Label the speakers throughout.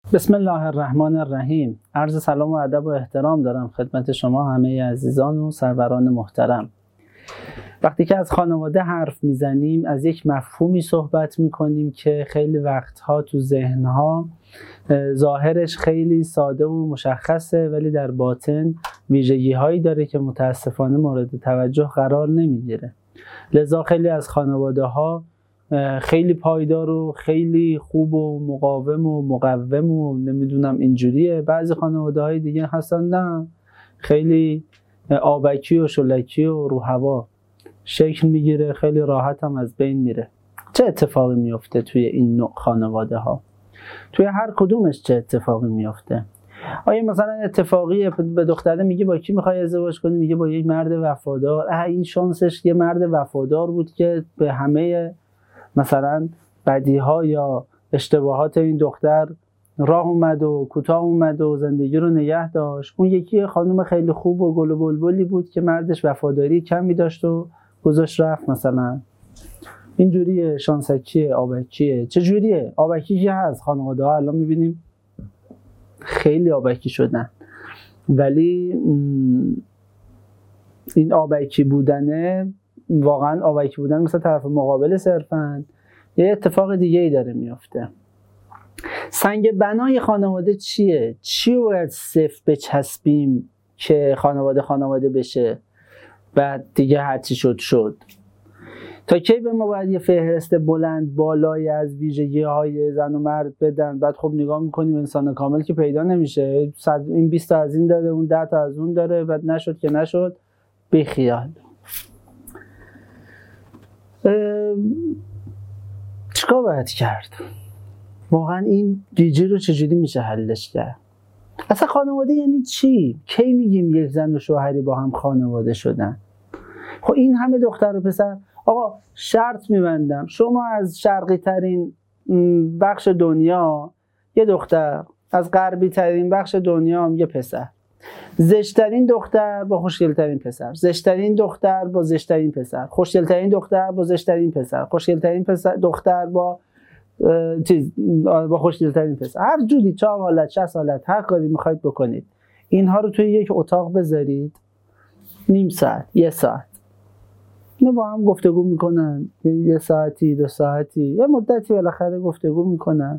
Speaker 1: بسم الله الرحمن الرحیم. عرض سلام و ادب و احترام دارم خدمت شما همه عزیزان و سروران محترم. وقتی که از خانواده حرف میزنیم از یک مفهومی صحبت میکنیم که خیلی وقتها تو ذهنها ظاهرش خیلی ساده و مشخصه، ولی در باطن ویژگی هایی داره که متاسفانه مورد توجه قرار نمیگیره. لذا خیلی از خانواده ها خیلی پایدار و خیلی خوب و مقاوم و مقوم و نمیدونم اینجوریه. بعضی خانواده های دیگه هستن نه، خیلی آبکی و شلکی و رو هوا شکل میگیره، خیلی راحت هم از بین میره. چه اتفاقی میفته توی این نوع خانواده ها؟ توی هر کدومش چه اتفاقی میفته؟ آیا مثلا اتفاقی به دختره میگه با کی میخوای ازدواج کنی، میگه با یک مرد وفادار. این شانسش یه مرد وفادار بود که به همه مثلا بدیها یا اشتباهات این دختر راه اومد و کوتاه اومد و زندگی رو نگه داشت. اون یکی خانم خیلی خوب و گل و بلبلی بود که مردش وفاداری کمی داشت و گذاشت رفت. مثلا اینجوریه، شانسکیه، آبکیه. چجوریه؟ آبکی که هست خانواده ها الان میبینیم خیلی آبکی شدن، ولی این آبکی بودنه واقعا آبکی بودن مثل طرف مقابل صرفاً یه اتفاق دیگه ای داره میافته. سنگ بنای خانواده چیه؟ چی رو باید صفر بچسبیم که خانواده بشه؟ بعد دیگه هرچی شد تا کی به ما باید یه فهرست بلند بالایی از ویژگی های زن و مرد بدن؟ بعد خب نگاه میکنیم انسان کامل که پیدا نمیشه. این 20 تا از این داره، اون 10 تا از اون داره، بعد نشد که نشد. بیخیال. چیکار باید کرد؟ واقعا این جیجی رو چجوری میشه حلش کرد؟ اصلا خانواده یعنی چی؟ کی میگیم یک زن و شوهری با هم خانواده شدن؟ خب این همه دختر و پسر. آقا شرط میبندم شما از شرقی ترین بخش دنیا یه دختر، از غربی ترین بخش دنیا هم یه پسر، زشترین دختر با خوشگلترین پسر، زشترین دختر با زشترین پسر، خوشگلترین دختر با زشترین پسر، خوشگلترین دختر با با خوشگلترین پسر. هر جوری 4 حالت 60 حالت هر کاری میخواید بکنید، اینها رو توی یک اتاق بذارید، نیم ساعت 1 ساعت اینا با هم گفتگو میکنن، 1 ساعتی 2 ساعتی یه مدتی بالاخره گفتگو میکنن.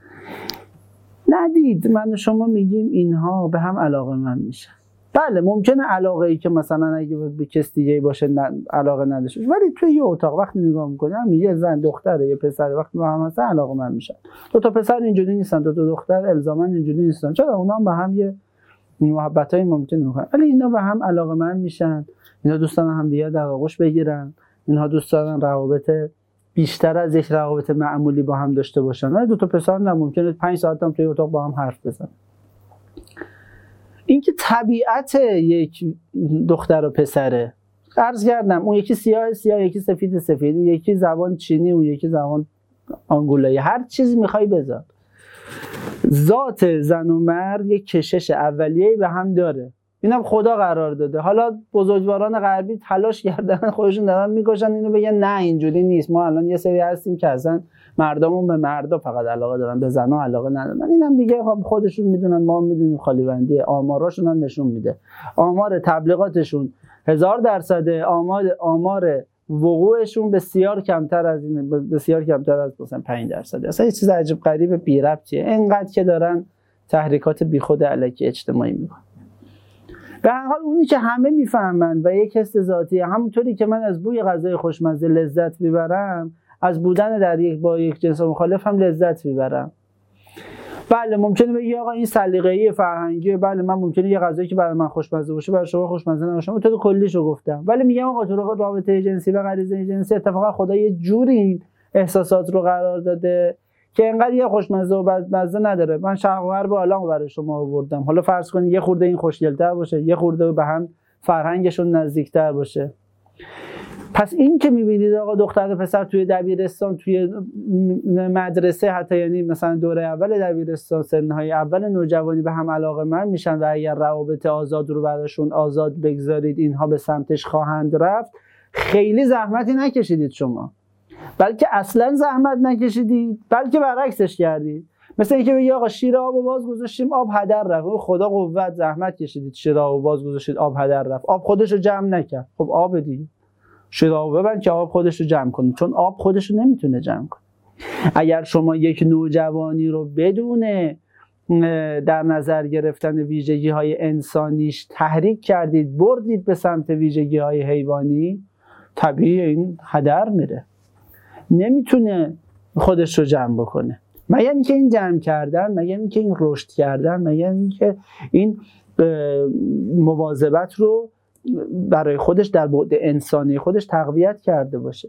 Speaker 1: ندید من و شما میگیم اینها به هم علاقه‌مند میشن. بله ممکنه علاقه ای که مثلا اگه به کس دیگه باشه علاقه نداشته، ولی توی یه اتاق وقتی نگاه میکنم یه زن دختره یه پسر وقتی با هم هستن علاقه‌مند میشن. 2 تا پسر اینجوری نیستن، 2 تا دختر الزاما اینجوری نیستن. چرا اونا هم به هم یه محبتای ممکنه میکنن، ولی اینا به هم علاقه‌مند میشن. اینا دوست دارن هم دیگه در آغوش بگیرن، اینها دوست دارن روابط بیشتر از یک روابط معمولی با هم داشته باشن. ولی 2 تا پسر نه ممکنه 5 ساعت هم توی اتاق با هم حرف بزنن. این که طبیعت یک دختر و پسره. عرض کردم اون یکی سیاه، یکی سفید، یکی زبان چینی، اون یکی زبان آنگولایی. هر چیزی میخوای بذار. ذات زن و مرد یک کشش اولیه‌ای به هم داره. اینم خدا قرار داده. حالا بزرگواران غربی تلاش کردن خودشون دارن میکشن اینو بگن نه اینجوری نیست. ما الان یه سری هستیم که اصلا مردمون به مردا فقط علاقه دارن، به زنا علاقه ندارن. اینم دیگه خودشون میدونن، ما میدونیم خالیبندیه. آماراشون هم نشون میده. آمار تبلیغاتشون 1000%، آمار وقوعشون بسیار کمتر از مثلا 5%. اصلا یه چیز عجیب غریب بی ربطیه. اینقدر که دارن تحریکات بیخود علیکی اجتماعی میکنن. به هر حال اونی که همه میفهمن و یک حس ذاتیه، همونطوری که من از بوی غذای خوشمزه لذت میبرم، از بودن در با یک جنس مخالف هم لذت میبرم. بله ممکنه بگی آقا این سلیقه‌ای فرهنگی، بله من ممکنه یه غذایی که برای من خوشمزه باشه برای شما خوشمزه نباشه، من تو کلیشو گفتم. ولی میگم آقا تو رابطه جنسی و غریزه جنسی اتفاقا خدا یه جوری این احساسات رو قرار داده که انقدر یه خوشمزه و بدمزه نداره. من شرق و غرب عالمو برای شما آوردم. حالا فرض کنید یه خورده این خوشگل‌تر باشه، یه خورده به هم فرهنگشون نزدیک‌تر باشه. پس این که می‌بینید آقا دختر و پسر توی دبیرستان، توی مدرسه، حتی یعنی مثلا دوره اول دبیرستان، سن‌های اول نوجوانی به هم علاقه‌مند میشن و اگر روابط آزاد رو براشون آزاد بگذارید اینها به سمتش خواهند رفت، خیلی زحمتی نکشیدید شما. بلکه اصلا زحمت نکشیدید، بلکه برعکسش کردید. مثل اینکه بگی آقا شیر آب باز گذاشتیم آب هدر رفت. خدا قوت زحمت کشیدید شیر آب باز گذاشتید آب هدر رفت، آب خودش رو جمع نکرد. خب آب دیگه شیر آب ببند که آب خودش رو جمع کنه، چون آب خودش رو نمیتونه جمع کنه. اگر شما یک نوجوانی رو بدون در نظر گرفتن ویژگی‌های انسانیش تحریک کردید بردید به سمت ویژگی‌های حیوانی، طبیعی این هدر میره، نمیتونه خودش رو جمع بکنه. مگر اینکه این جمع کردن، مگر اینکه این رشد کردن، مگر اینکه این مواظبت رو برای خودش در بعد انسانی خودش تقویت کرده باشه.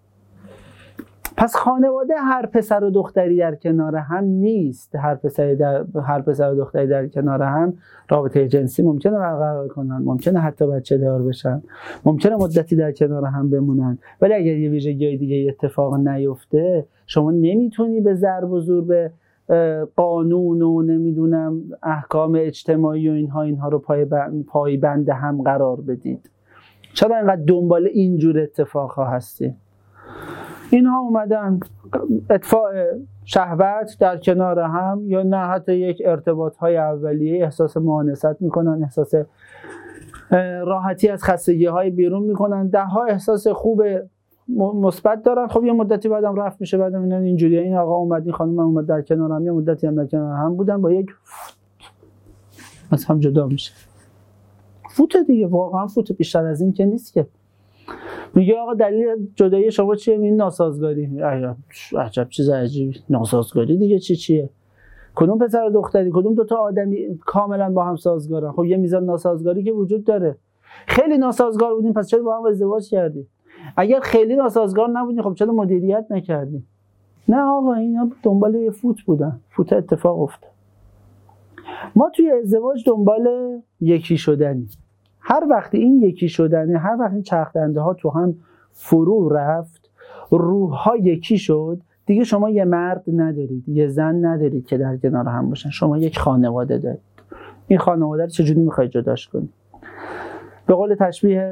Speaker 1: پس خانواده هر پسر و دختری در کنار هم نیست. هر پسر و دختری در کنار هم رابطه جنسی ممکنه برقرار کنن، ممکنه حتی بچه دار بشن، ممکنه مدتی در کنار هم بمونن، ولی اگر یه ویژگی دیگه اتفاق نیفته شما نمیتونی به ضرب و زور به قانون و نمیدونم احکام اجتماعی و اینها رو پایبند هم قرار بدید. چرا اینقدر دنبال اینجور اتفاقها هستی؟ اینها اومدن اطفاء شهوت در کنار هم، یا نه حتی یک ارتباط‌های اولیه احساس مؤانست میکنن، احساس راحتی از خستگی‌های بیرون میکنن، ده‌ها احساس خوب مثبت دارن. خب یه مدتی بعدم رفت میشه، بعدم اینا اینجوریه، این آقا اومد این خانم اومد در کنار هم، یه مدتی هم در کنار هم بودن، با یک از هم جدا میشه. فوت دیگه، واقعا فوت، بیشتر از این که نیست که. میگه آقا دلیل جدایی شما چیه؟ این ناسازگاری. عجب چیز عجیبی، ناسازگاری دیگه چیه؟ کدوم پسر و دختری، کدوم دوتا آدمی کاملا با هم سازگارن؟ خب یه میزان ناسازگاری که وجود داره. خیلی ناسازگار بودین پس چرا با هم ازدواج کردی؟ اگر خیلی ناسازگار نبودین خب چرا مدیریت نکردین؟ نه آقا اینا دنبال یه فوت بودن، فوت اتفاق افتاد. ما توی ازدواج دنبال یکی شدنی. هر وقت این یکی شدنه، هر وقت این چرخدنده ها تو هم فرو رفت، روح ها یکی شد، دیگه شما یه مرد ندارید، یه زن ندارید که در کنار هم باشن، شما یک خانواده دارید. این خانواده رو چجوری میخواید جداش کنید؟ به قول تشبیه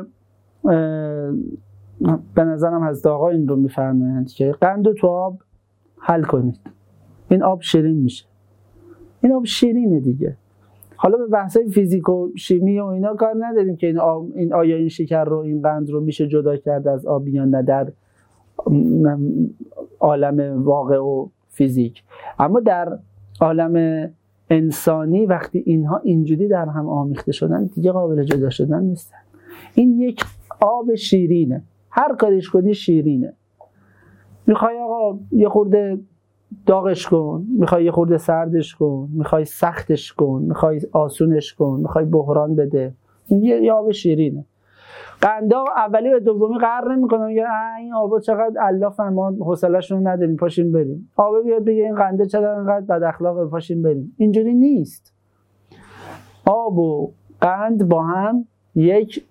Speaker 1: به نظرم حضرت آقا این رو میفرمایند که قند و تو آب حل کنید، این آب شیرین میشه. این آب شیرینه دیگه. حالا به بحثای فیزیک و شیمی و اینا کار نداریم که این آیا این شکر رو، این قند رو میشه جدا کرد از آب یا نه در عالم واقع و فیزیک. اما در عالم انسانی وقتی اینها اینجوری در هم آمیخته شدن دیگه قابل جدا شدن نیستن. این یک آب شیرینه، هر کاریش کنی شیرینه. میخوای آقا یه خورده داغش کن، میخوای یه خورده سردش کن، میخوای سختش کن، میخوای آسونش کن، میخوای بحران بده، یه آب شیرینه. قندا اولی و دومی قهر نمیکنه، میگه این آبا چقدر علافن، ما حوصله‌شون نداریم، پاشیم بریم. آبا بیاد بگه این قنده چقدر اینقدر بد اخلاقه، پاشیم بریم. اینجوری نیست. آب و قند با هم یک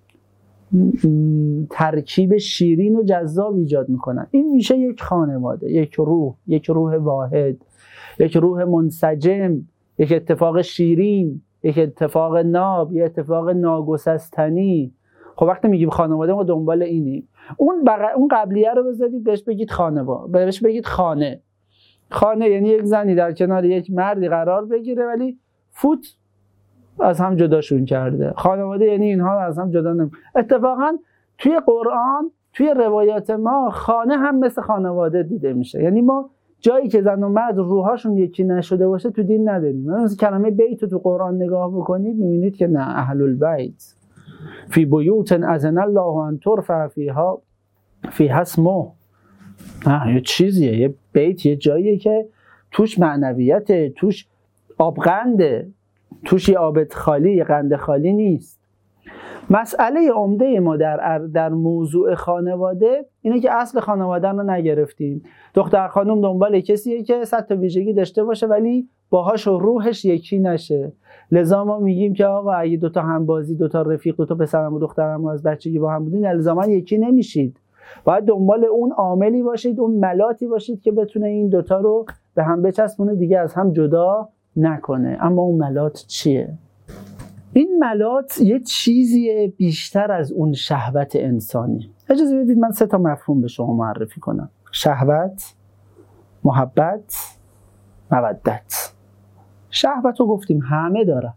Speaker 1: ترکیب شیرین و جذاب ایجاد میکنن. این میشه یک خانواده، یک روح واحد، یک روح منسجم، یک اتفاق شیرین، یک اتفاق ناب، یک اتفاق ناگسستنی. خب وقتی میگیم خانواده ما دنبال اینیم. اون قبلیه رو بذارید بهش بگید خانواده، بهش بگید خانه. خانه یعنی یک زنی در کنار یک مردی قرار بگیره ولی فوت از هم جداشون کرده. خانواده یعنی اینها از هم جدا نمیشه. اتفاقا توی قرآن، توی روایات ما، خانه هم مثل خانواده دیده میشه. یعنی ما جایی که زن و مرد روحاشون یکی نشده باشه تو دین نداریم. مثلا کلمه بیت رو تو قرآن نگاه بکنید میبینید که نه، اهل البیت فی بیوت اذن الله ان ترفع فیها اسمه. یه چیزیه، یه بیت، یه جاییه که توش معنویته، توش آبغنده، توش یه آب خالی، یه قند خالی نیست. مسئله عمده ما در موضوع خانواده اینه که اصل خانواده رو نگرفتیم. دختر خانم دنبال کسیه که 100 تا ویژگی داشته باشه ولی باهاش و روحش یکی نشه. لذا ما میگیم که آقا اگه دوتا همبازی، دوتا رفیق، دوتا پسرم و دخترم از بچگی با هم بودین الزاما یکی نمیشید. باید دنبال اون عاملی باشید، اون ملاتی باشید که بتونه این دوتا رو به هم بچسبونه، دیگه از هم جدا نکنه. اما اون ملات چیه؟ این ملات یه چیزیه بیشتر از اون شهوت انسانی. اجازه بدید من 3 تا مفهوم به شما معرفی کنم: شهوت، محبت مودت. شهوت رو گفتیم همه دارن،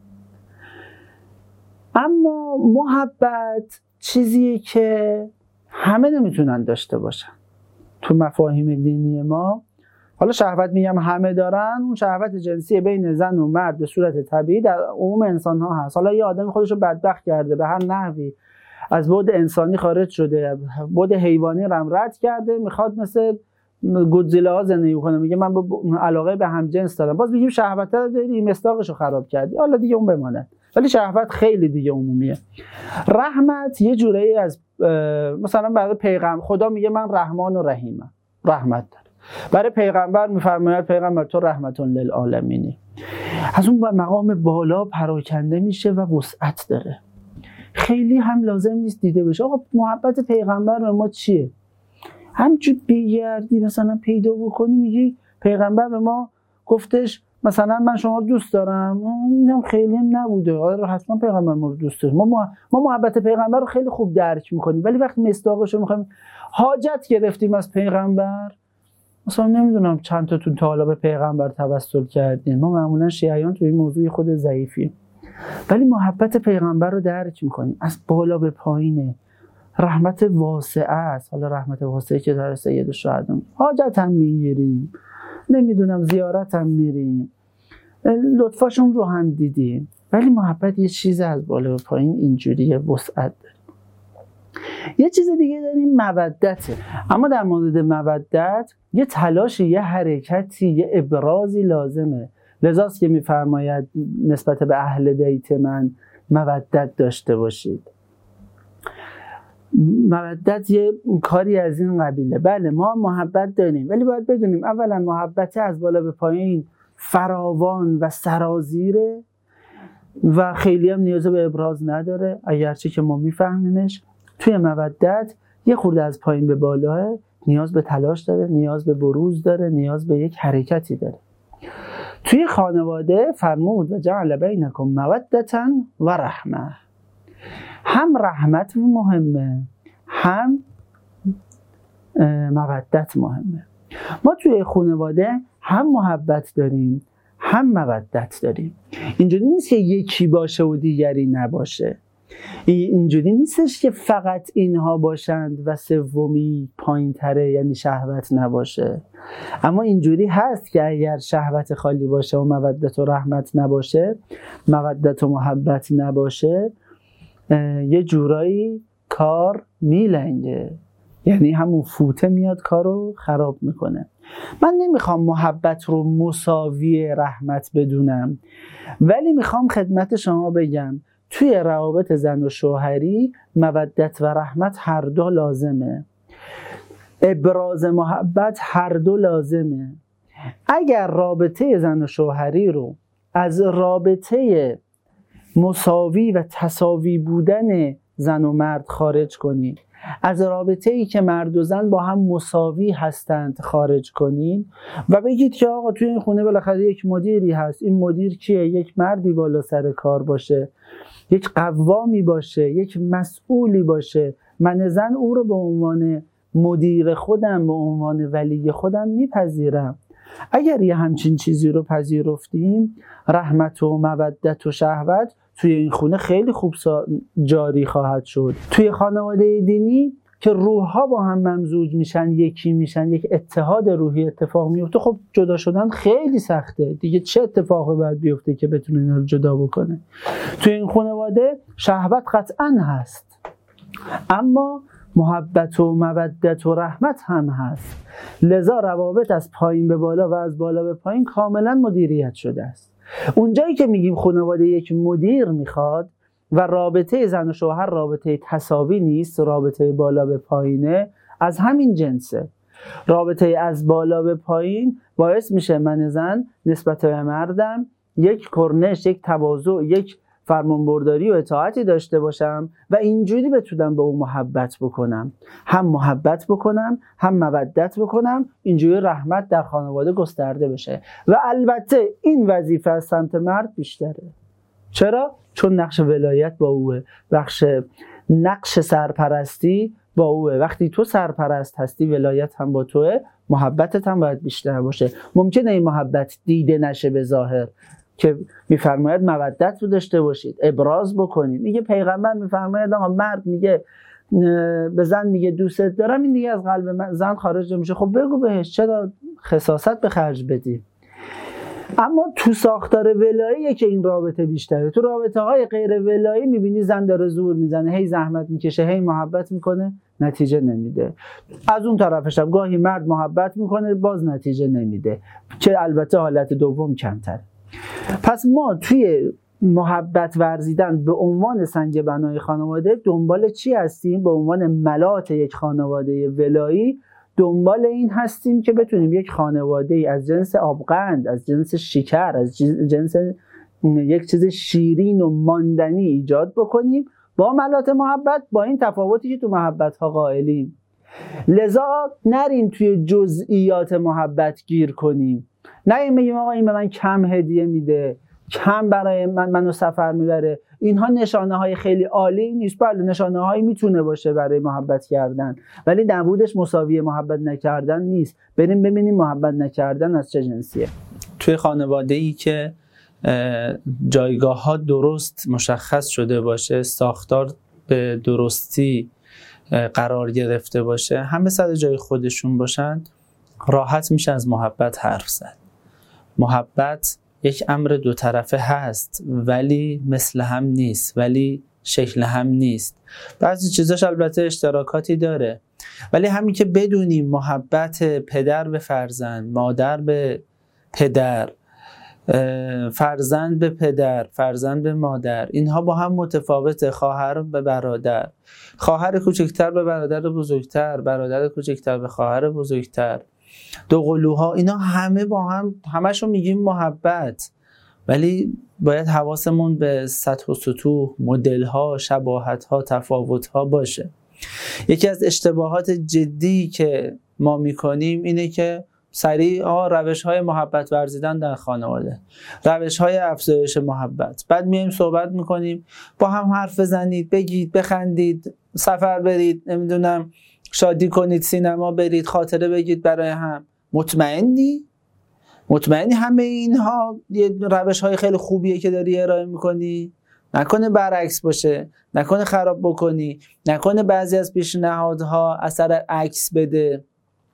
Speaker 1: اما محبت چیزیه که همه نمیتونن داشته باشن. تو مفاهیم دینی ما حالا شهوت میگم همه دارن، اون شهوت جنسی بین زن و مرد به صورت طبیعی در عموم انسان ها هست. حالا یه آدمی خودش رو بدبخت کرده، به هر نحوی از بعد انسانی خارج شده، بعد حیوانی رو رد کرده، میخواد مثل گودزیلا زندگی کنه، میگه من علاقه به همجنس دارم، باز میگیم شهوت داری مصداقش رو خراب کردی، حالا دیگه اون بماند. ولی شهوت خیلی دیگه عمومیه. رحمت یه جورایی از مثلا برای پیغمبر خدا میگه من رحمان و رحیمم، رحمت داره. برای پیغمبر میفرماید پیغمبر تو رحمتون للعالمینی. از اون مقام بالا پراکنده میشه و وسعت داره. خیلی هم لازم نیست دیده بشه آقا محبت پیغمبر به ما چیه، همچون بگردی مثلا پیدا بکنی میگی پیغمبر به ما گفتش مثلا من شما رو دوست دارم، اینم خیلی هم نبوده، آره حتما پیغمبر ما رو دوست داریم، ما محبت پیغمبر رو خیلی خوب درک میکنیم، ولی وقتی مصداقش رو میخوایم حاجت گرفتیم از پیغمبر، مثلا نمیدونم چند تاتون تا حالا به پیغمبر توسل کردین، ما معمولا شیعیان توی این موضوع خود ضعیفیم، ولی محبت پیغمبر رو درک میکنیم، از بالا به پایینه، رحمت واسعه است. حالا رحمت واسعه که داره سید الشهدا، حاجت هم میگیریم، نمیدونم زیارت هم میریم، لطفاشون رو هم دیدیم، ولی محبت یه چیز از بالا به پایین اینجوریه، وسعت داره. یه چیز دیگه داریم مودته. اما در مورد مودت یه تلاشی، یه حرکتی، یه ابرازی لازمه. لذاست که میفرماید نسبت به اهل بیت من مودت داشته باشید. مودت یه کاری از این قبیله. بله ما محبت داریم، ولی باید بدونیم اولا محبت از بالا به پایین فراوان و سرازیره و خیلی هم نیاز به ابراز نداره، اگرچه که ما میفهمیمش. توی مودت یه خورده از پایین به بالاه، نیاز به تلاش داره، نیاز به بروز داره، نیاز به یک حرکتی داره. توی خانواده فرمود و جعل بینکم مودتا و رحمه، هم رحمت مهمه هم مودت مهمه. ما توی خانواده هم محبت داریم هم مودت داریم. اینجوری نیست که یکی باشه و دیگری نباشه، اینجوری نیستش که فقط اینها باشند و سومی پایین تره یعنی شهوت نباشه. اما اینجوری هست که اگر شهوت خالی باشه و مودت و رحمت نباشه، مودت و محبت نباشه، یه جورایی کار میلنگه، یعنی همون فوته میاد کارو خراب میکنه. من نمیخوام محبت رو مساوی رحمت بدونم، ولی میخوام خدمت شما بگم توی روابط زن و شوهری مودت و رحمت هر دو لازمه، ابراز محبت هر دو لازمه. اگر رابطه زن و شوهری رو از رابطه مساوی و تساوی بودن زن و مرد خارج کنید، از رابطه ای که مرد و زن با هم مساوی هستند خارج کنید و بگید که آقا توی این خونه بالاخره یک مدیری هست، این مدیر کیه؟ یک مردی بالا سر کار باشه، یک قوامی باشه، یک مسئولی باشه، من زن او رو به عنوان مدیر خودم، به عنوان ولی خودم میپذیرم. اگر یه همچین چیزی رو پذیرفتیم، رحمت و مودت و شهوت توی این خونه خیلی خوب جاری خواهد شد. توی خانواده دینی که روح‌ها با هم ممزوج میشن، یکی میشن، یک اتحاد روحی اتفاق میفته، خب جدا شدن خیلی سخته دیگه. چه اتفاقی باید بیفته که بتونه اینا رو جدا بکنه؟ توی این خانواده شهوت قطعاً هست، اما محبت و مودت و رحمت هم هست. لذا روابط از پایین به بالا و از بالا به پایین کاملا مدیریت شده است. اونجایی که میگیم خانواده یک مدیر میخواد و رابطه زن و شوهر رابطه تساوی نیست، رابطه بالا به پایینه، از همین جنسه. رابطه از بالا به پایین باعث میشه من زن نسبت به مردم یک کرنش، یک تواضع، یک فرمانبرداری و اطاعتی داشته باشم و اینجوری بتونم به اون محبت بکنم، هم محبت بکنم هم مودت بکنم، اینجوری رحمت در خانواده گسترده بشه. و البته این وظیفه از سمت مرد بیشتره. چرا؟ چون نقش ولایت با اوه، نقش سرپرستی با اوه. وقتی تو سرپرست هستی ولایت هم با توه، محبتت هم باید بیشتر باشه. ممکنه این محبت دیده نشه به ظاهر، که میفرماید مودت رو داشته باشید، ابراز بکنید. میگه پیغمبر میفرماید آقا مرد میگه به زن میگه دوست دارم، این دیگه از قلب زن خارج نمیشه. خب بگو بهش، چرا خساست به خرج بدی؟ اما تو ساختار ولاییه که این رابطه بیشتره. تو رابطه های غیر ولایی میبینی زن داره زور میزنه، هی زحمت میکشه، هی محبت میکنه، نتیجه نمیده. از اون طرفش هم گاهی مرد محبت میکنه، باز نتیجه نمیده، که البته حالت دوم کمتره. پس ما توی محبت ورزیدن به عنوان سنگ بنای خانواده دنبال چی هستیم؟ به عنوان ملاط یک خانواده ولایی دنبال این هستیم که بتونیم یک خانواده از جنس آبقند، از جنس شکر، از جنس یک چیز شیرین و ماندنی ایجاد بکنیم با ملاط محبت، با این تفاوتی که تو محبت ها قائلیم. لذا نریم توی جزئیات محبت گیر کنیم، نه میگیم آقا این به من کم هدیه میده، کم برای منو سفر میبره. اینها نشانه های خیلی عالی نیست. بله نشانه هایی میتونه باشه برای محبت کردن، ولی نبودش مساوی محبت نکردن نیست. بریم ببینیم محبت نکردن از چه جنسیه.
Speaker 2: توی خانواده ای که جایگاه ها درست مشخص شده باشه، ساختار به درستی قرار گرفته باشه، همه سر جای خودشون باشن، راحت میشه از محبت حرف زد. محبت یک امر دو طرفه هست، ولی مثل هم نیست، ولی شکل هم نیست. بعضی چیزاش البته اشتراکاتی داره، ولی همین که بدونیم محبت پدر به فرزند، مادر به پدر، فرزند به پدر، فرزند به مادر، اینها با هم متفاوته. خواهر به برادر، خواهر کوچکتر به برادر بزرگتر، برادر کوچکتر به خواهر بزرگتر، دو قلوها، اینا همه با هم، همشو میگیم محبت، ولی باید حواسمون به سطح و سطوح، مدل‌ها، شباهت‌ها، تفاوت‌ها باشه. یکی از اشتباهات جدی که ما میکنیم اینه که سریع روش‌های محبت ورزیدن در خانواده، روش‌های افزایش محبت. بعد میایم صحبت میکنیم، با هم حرف بزنید، بگید، بخندید، سفر برید، نمیدونم شادی کنید، سینما برید، خاطره بگید برای هم. مطمئنی همه اینها یه روش‌های خیلی خوبیه که داری ارائه میکنی؟ نکنه برعکس باشه، نکنه خراب بکنی، نکنه بعضی از پیشنهادها اثر عکس بده.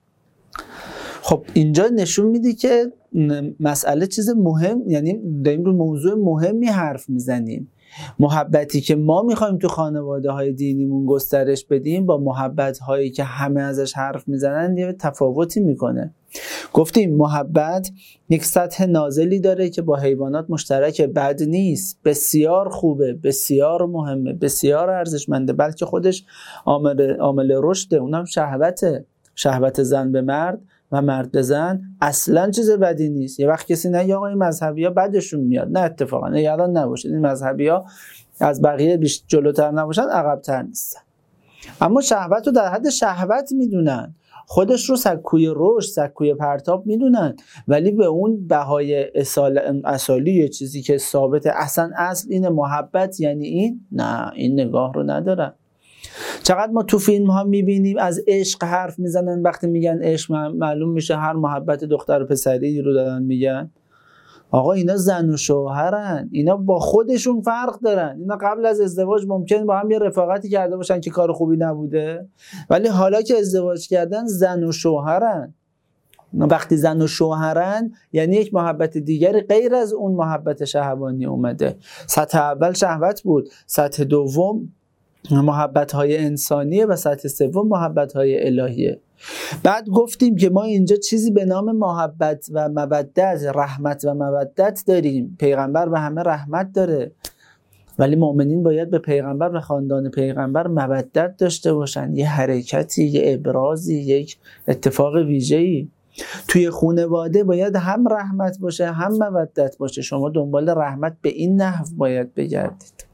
Speaker 2: خب اینجا نشون میده که مسئله چیز مهم، یعنی داریم رو موضوع مهمی حرف میزنیم. محبتی که ما میخوایم تو خانواده های دینیمون گسترش بدیم با محبت هایی که همه ازش حرف میزنن یه تفاوتی میکنه. گفتیم محبت یک سطح نازلی داره که با حیوانات مشترک، بد نیست، بسیار خوبه، بسیار مهمه، بسیار ارزشمنده، بلکه خودش عامل رشده. اونم شهوت زن به مرد و مرد به زن اصلا چیز بدی نیست. یه وقت کسی نگه آقا این مذهبی ها بدشون میاد، نه اتفاقا نگران نباشید، این مذهبی ها از بقیه جلوتر نباشن عقب‌تر نیستن، اما شهوت رو در حد شهوت میدونن، خودش رو سکوی رشد، سکوی پرتاب میدونن، ولی به اون بهای اصالی چیزی که ثابت اصلا اصل این محبت یعنی این، نه، این نگاه رو ندارن. چقدر ما تو فیلم ها میبینیم از عشق حرف میزنن، وقتی میگن عشق معلوم میشه هر محبت دختر و پسری رو دارن میگن. آقا اینا زن و شوهرن، اینا با خودشون فرق دارن. اینا قبل از ازدواج ممکن با هم یه رفاقتی کرده باشن که کار خوبی نبوده، ولی حالا که ازدواج کردن زن و شوهرن. وقتی زن و شوهرن یعنی یک محبت دیگری غیر از اون محبت شهوانی اومده. سطح اول شهوت بود، سطح دوم محبت‌های انسانیه و سطح سوم محبت‌های الهیه. بعد گفتیم که ما اینجا چیزی به نام محبت و مودت، رحمت و مودت داریم. پیغمبر به همه رحمت داره، ولی مؤمنین باید به پیغمبر و خاندان پیغمبر مودت داشته باشن. یه حرکتی، یه ابرازی، یک اتفاق ویژه‌ای. توی خانواده باید هم رحمت باشه هم مودت باشه. شما دنبال رحمت به این نحو باید بگردید.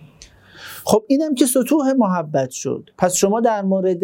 Speaker 2: خب اینم که سطوح محبت شد. پس شما در مورد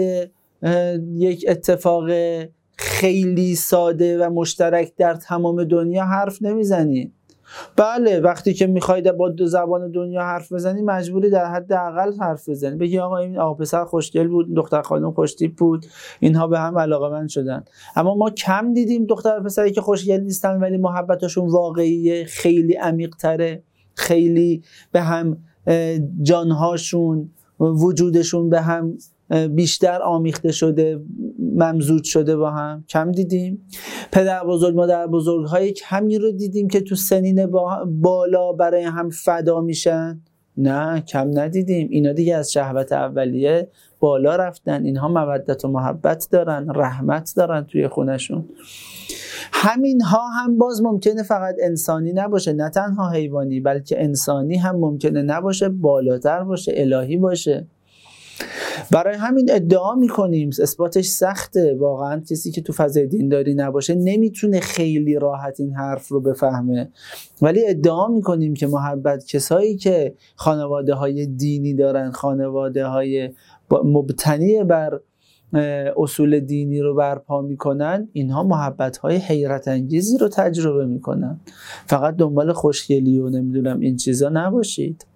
Speaker 2: یک اتفاق خیلی ساده و مشترک در تمام دنیا حرف نمیزنید. بله وقتی که میخواید با دو زبان دنیا حرف بزنی مجبوری در حد اقل حرف بزنی، بگی آقا این آقا پسر خوشگل بود، دختر خانم خوشتیپ بود، اینها به هم علاقه‌مند شدن. اما ما کم دیدیم دختر پسری که خوشگل نیستن ولی محبتشون واقعیه، خیلی عمیق‌تره، خیلی به هم جانهاشون وجودشون به هم بیشتر آمیخته شده، ممزوج شده با هم. کم دیدیم. پدر بزرگ مادر بزرگ های کمی رو دیدیم که تو سنین بالا برای هم فدا میشن؟ نه کم ندیدیم. اینا دیگه از شهوت اولیه بالا رفتن، اینها مودت و محبت دارن، رحمت دارن توی خونشون. همین ها هم باز ممکنه فقط انسانی نباشه، نه تنها حیوانی بلکه انسانی هم ممکنه نباشه، بالاتر باشه، الهی باشه. برای همین ادعا میکنیم، اثباتش سخته واقعا، کسی که تو فضای دینداری نباشه نمیتونه خیلی راحت این حرف رو بفهمه، ولی ادعا میکنیم که محبت، کسایی که خانواده های دینی دارن، خانواده های مبتنی بر اصول دینی رو برپا میکنن، اینها محبت های حیرت انگیزی رو تجربه میکنن. فقط دنبال خوشگلی و نمیدونم این چیزا نباشید.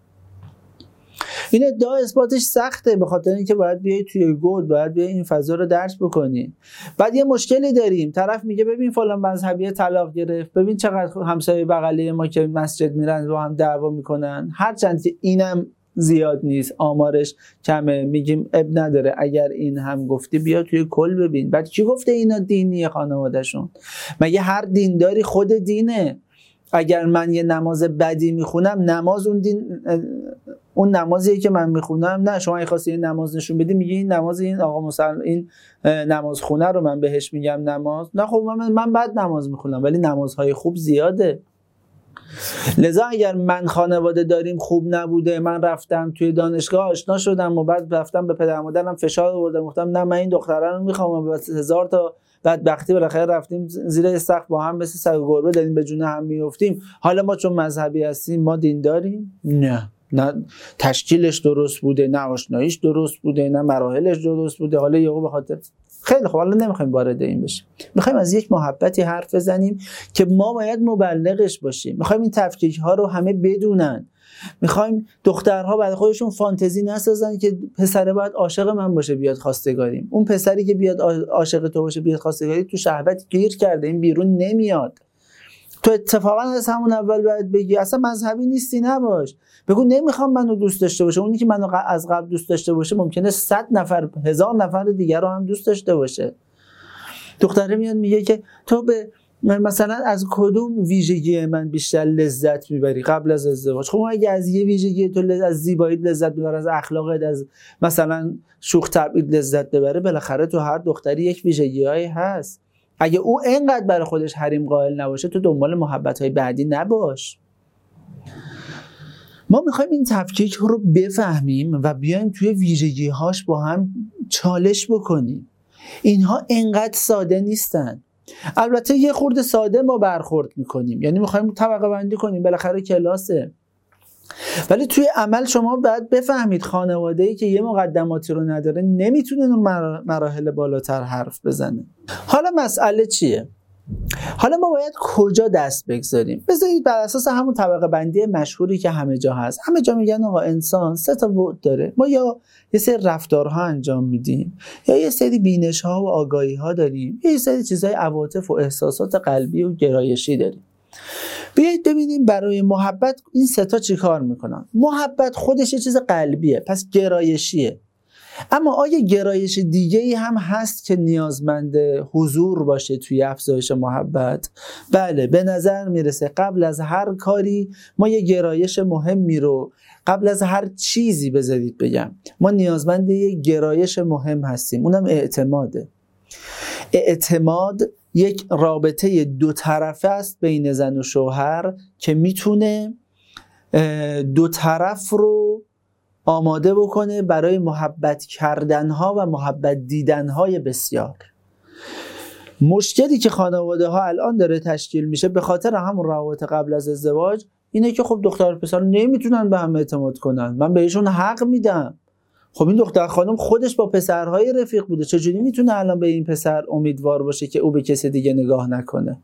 Speaker 2: این ادعا اثباتش سخته، به خاطر اینکه باید بیای توی گود، باید بیای این فضا رو درک بکنی. بعد یه مشکلی داریم، طرف میگه ببین فلان مذهبی طلاق گرفت، ببین چقدر همسایه بغلی ما که مسجد میرن با هم دعوا میکنن، هرچند که اینم زیاد نیست، آمارش کمه، میگیم اب نداره، اگر این هم گفتی بیا توی کل ببین. بعد کی گفته اینا دینی خانوادهشون؟ مگه هر دینداری خود دینه؟ اگر من یه نماز بدی میخونم، نماز اون دین، اون نمازیه که من میخونم؟ نه، شما اگه خواستی این نماز نشون بدی میگی این نماز این آقا مسلم، این نماز خونه رو من بهش میگم نماز؟ نه خب من بد نماز میخونم ولی نمازهای خوب زیاده. لذا اگر من خانواده داریم خوب نبوده، من رفتم توی دانشگاه آشنا شدم و بعد رفتم به پدر مادرم فشار آوردم، گفتم نه من این دختره رو میخوام، و 1000 تا بدبختی بالاخره رفتیم زیر سقف با هم مثل سگ و گربه داریم به جون هم میافتیم، حالا ما چون مذهبی هستیم ما دین داریم؟ نه تشکیلش درست بوده، نه آشناییش درست بوده، نه مراحلش درست بوده. حالا یهو به خاطر خیلی خوب، حالا نمیخوایم وارد این بشیم، میخوایم از یک محبتی حرف بزنیم که ما باید مبلغش باشیم. میخوایم این تفکیک ها رو همه بدونن. میخوایم دخترها برای خودشون فانتزی نسازن که پسره باید عاشق من باشه بیاد خواستگاریم. اون پسری که بیاد عاشق تو باشه بیاد خواستگاری، تو شهوت گیر کرده، این بیرون نمیاد. تو اتفاقا از همون اول باید بگی اصلا مذهبی نیستی، نباش، بگو نمیخوام منو دوست داشته باشه. اونی که منو از قبل دوست داشته باشه ممکنه 100 نفر 1000 نفر دیگر رو هم دوست داشته باشه. دختره میاد میگه که تو به مثلا از کدوم ویژگی من بیشتر لذت میبری قبل از ازدواج؟ خب اگه از یه ویژگی تو از زیبایی لذت ببره، از اخلاقت، از مثلا شوخ طبعیت لذت ببره، بالاخره تو هر دختری یک ویژگی‌هایی هست. اگه او اینقدر برای خودش حریم قائل نباشه، تو دنبال محبت‌های بعدی نباش. ما میخوایم این تفکیک رو بفهمیم و بیایم توی ویژگی‌هاش با هم چالش بکنیم. اینها اینقدر ساده نیستن. البته یه خورده ساده ما برخورد میکنیم، یعنی میخوایم طبقه بندی کنیم، بالاخره کلاسه، ولی توی عمل شما باید بفهمید خانواده‌ای که یه مقدماتی رو نداره نمیتونه اون مراحل بالاتر حرف بزنه. حالا مسئله چیه؟ حالا ما باید کجا دست بگذاریم؟ بذارید بر اساس همون طبقه بندی مشهوری که همه جا هست. همه جا میگن آقا انسان 3 تا بعد داره. ما یا یه سری رفتارها انجام میدیم، یا یه سری بینش‌ها و آگاهی‌ها داریم، یا یه سری چیزای عواطف و احساسات قلبی و گرایشی داریم. بیایید ببینیم برای محبت این 3 تا چی کار میکنن. محبت خودش یه چیز قلبیه، پس گرایشیه. اما آیا گرایش دیگه‌ای هم هست که نیازمند حضور باشه توی افزایش محبت؟ بله، به نظر میرسه قبل از هر کاری ما یه گرایش مهمی رو، قبل از هر چیزی بذارید بگم، ما نیازمند یه گرایش مهم هستیم، اونم اعتماده. اعتماد یک رابطه 2 طرفه است بین زن و شوهر که میتونه 2 طرف رو آماده بکنه برای محبت کردنها و محبت دیدنهای بسیار. مشکلی که خانواده ها الان داره تشکیل میشه به خاطر همون روابط قبل از ازدواج اینه که خب دختر و پسر نمیتونن به هم اعتماد کنن، من بهشون حق میدم. خب این دختر خانم خودش با پسرهای رفیق بوده، چجوری میتونه الان به این پسر امیدوار باشه که او به کسی دیگه نگاه نکنه؟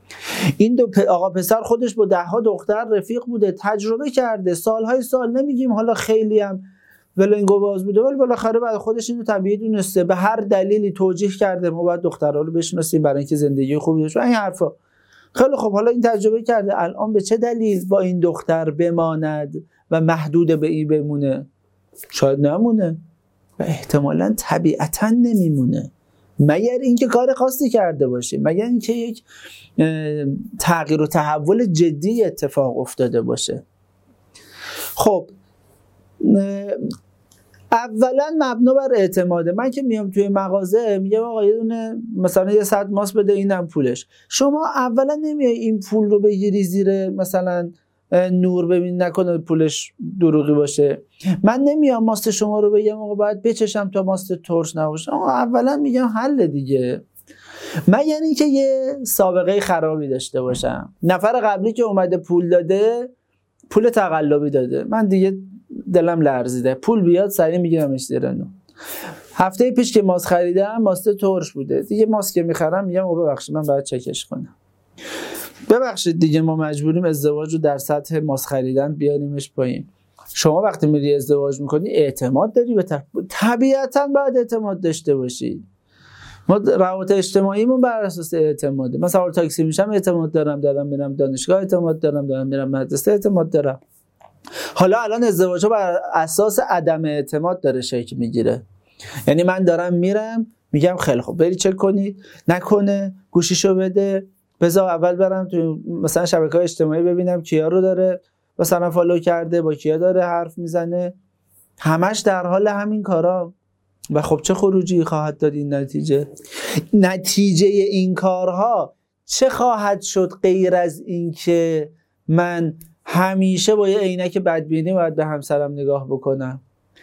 Speaker 2: این آقا پسر خودش با 10 دختر رفیق بوده، تجربه کرده، سالهای سال، نمیگیم حالا خیلی هم ولنگوباز بوده، ولی بالاخره بعد خودش اینو طبیعی دونسته، به هر دلیلی توجیه کرده ما باید دخترها رو بشناسیم برای اینکه زندگی خوبی داشته، این حرفا. خیلی خب، حالا این تجربه کرده، الان به چه دلیل با این دختر بماند و محدود به این بمونه؟ شاید نمونه و احتمالاً طبیعتاً نمیمونه، مگر اینکه کار خاصی کرده باشه، مگر اینکه یک تغییر و تحول جدی اتفاق افتاده باشه. خب اولا مبنا بر اعتماده. من که میام توی مغازه میگم آقا یه دونه مثلا یه 100 ماست بده، اینم پولش. شما اولا نمیای این پول رو بگیری زیر مثلا نور ببین نکنه پولش دروغی باشه. من نمیام ماست شما رو بگم آقا باید بچشم تا ماست ترش نباشه. آقا اولا میگم حل دیگه، من یعنی که یه سابقه خرابی داشته باشم، نفر قبلی که اومده پول داده پول تقلبی داده، من دیگه دلم لرزیده، پول بیاد سریع میگیرمش زیر نور. هفته پیش که ماست خریدم ماست ترش بوده، دیگه ماست که میخرم میگم او ببخشید من باید چکش کنم، ببخشید دیگه ما مجبوریم ازدواج رو در سطح ماست خریدن بیاریمش پایین. شما وقتی میری ازدواج میکنی اعتماد داری به طبیعتاً باید اعتماد داشته باشی. ما روابط اجتماعیمون بر اساس اعتماده. من سوار تاکسی میشم اعتماد دارم میرم دانشگاه اعتماد دارم میرم مدرسه اعتماد دارم. حالا الان ازدواج‌ها بر اساس عدم اعتماد داره شکل میگیره. یعنی من دارم میرم میگم خیلی خوب بری چک کنید، نکنه گوشیشو بده، بذار اول برم تو مثلا شبکه‌های اجتماعی ببینم کیا رو داره مثلا فالو کرده، با کیا داره حرف میزنه، همش در حال همین کارا. و خب چه خروجی خواهد داد این نتیجه این کارها چه خواهد شد غیر از این که من همیشه با یه عینک بدبینی باید به همسرم نگاه بکنم؟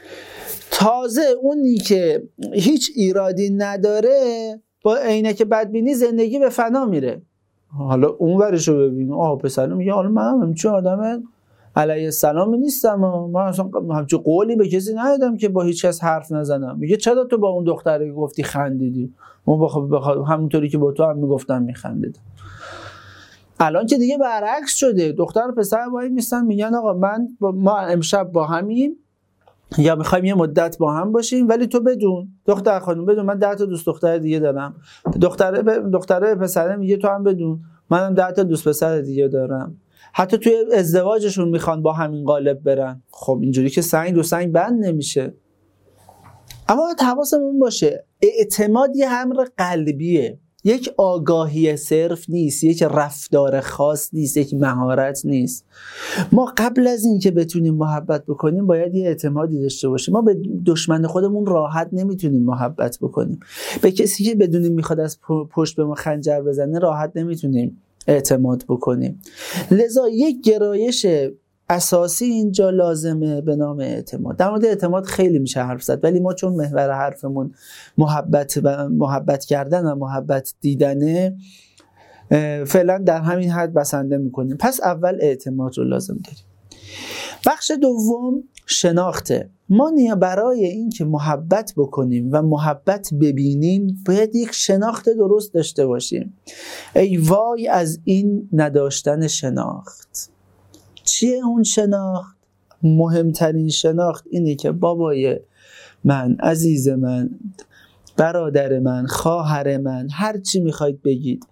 Speaker 2: تازه اونی که هیچ ایرادی نداره با عینک بدبینی زندگی به فنا میره. حالا اون ورشو ببین، پسرم میگه حالا من همچون آدم علیه السلامی نیستم، من اصلا همچون قولی به کسی ندادم که با هیچ کس حرف نزنم. میگه چرا تو با اون دختری گفتی خندیدی؟ من همونطوری که با تو هم میگفتم میخندیدم. الان که دیگه برعکس شده، دختر و پسر با این میستن میگن آقا ما امشب با همیم یا میخوایم یه مدت با هم باشیم، ولی تو بدون، دختر خانم بدون، من 10 تا دوست دختر دیگه دارم. دختره پسره میگه تو هم بدون، منم 10 تا دوست پسر دیگه دارم. حتی توی ازدواجشون میخوان با همین قالب برن. خب اینجوری که سنگ دو سنگ بند نمیشه. اما حواسمون باشه اعتماد یه امر قلبیه، یک آگاهی صرف نیست، یک رفتار خاص نیست، یک مهارت نیست. ما قبل از این که بتونیم محبت بکنیم باید یه اعتمادی داشته باشیم. ما به دشمن خودمون راحت نمیتونیم محبت بکنیم، به کسی که بدونیم میخواد از پشت به ما خنجر بزنه راحت نمیتونیم اعتماد بکنیم. لذا یک گرایش اساسی اینجا لازمه به نام اعتماد. در مورد اعتماد خیلی میشه حرف زد، ولی ما چون محور حرفمون محبت کردن و محبت دیدنه، فعلا در همین حد بسنده میکنیم. پس اول اعتماد رو لازم داریم. بخش دوم شناخته. ما برای این که محبت بکنیم و محبت ببینیم باید یک شناخت درست داشته باشیم. ای وای از این نداشتن شناخت. چیه اون شناخت؟ مهمترین شناخت اینه که بابای من، عزیز من، برادر من، خواهر من، هر چی میخواید بگید،